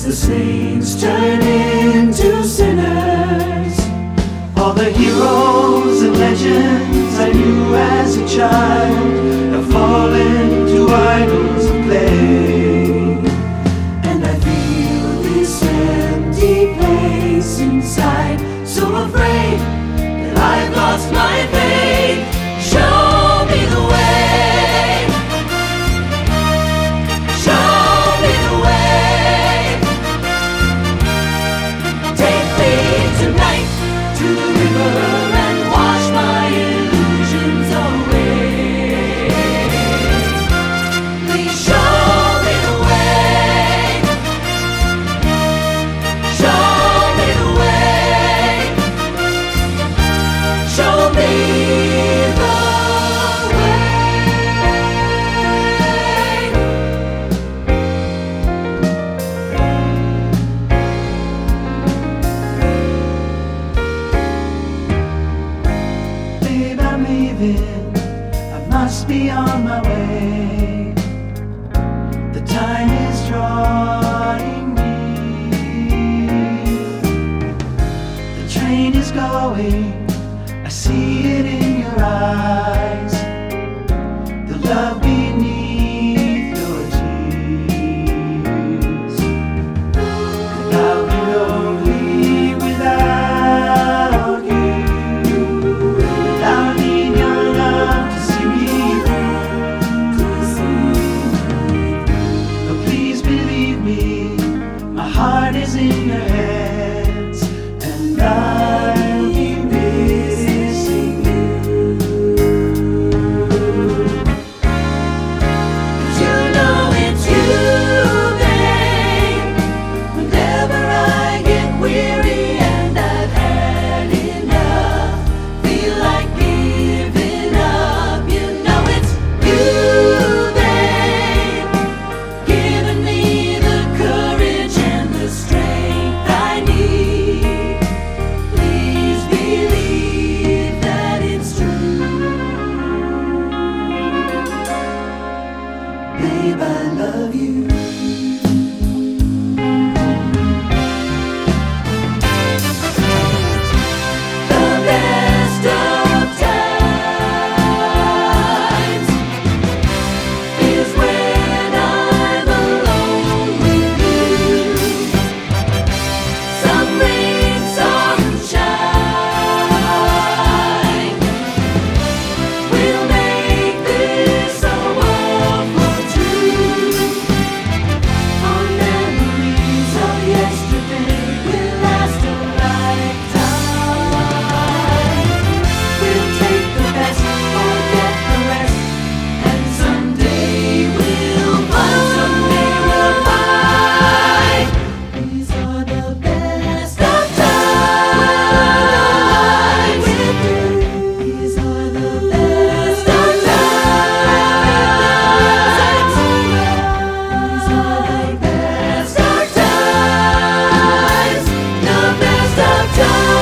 the saints turn into sinners. All the heroes and legends I knew as a child have fallen to idols of clay. And I feel this empty place inside, so afraid that I've lost my faith. Show me the way. Show me the way. Take me tonight to the river and wash my illusions away. Please show me the way. Show me the way. Show me the way. Babe, I'm leaving. I must be on my way. The time is drawing near. The train is going. I see it in your eyes. The love beneath your tears. And I'll be lonely without you. And I'll need your love to see me through. But please believe me, my heart is in your hands, and I'll be missing you. 'Cause you know it's you, babe. Whenever I get weary and I've had enough, feel like giving up, you know it's you, babe. Giving me the courage and the strength I need. Please believe that it's true. Babe, I love you. The best of times is when I'm alone with you. Some rain, some shine, we'll make this a world for two. Our memories of yesterday will last a lifetime. We'll take the best, forget the rest, and someday we'll find. These are the best of times. These are the best of times. These are the best of times. The best of times.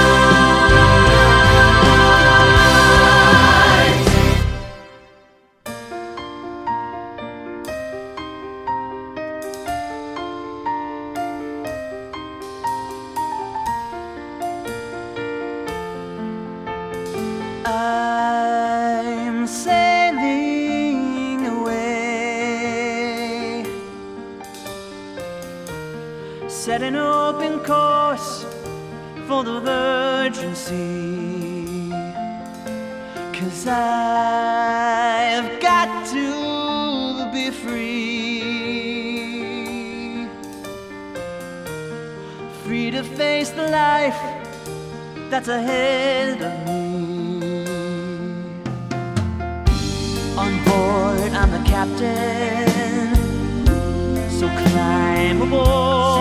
I'm sailing away, set an open course for the virgin sea. 'Cause I've got to be free, free to face the life that's ahead of me. On board, I'm the captain, so climb aboard.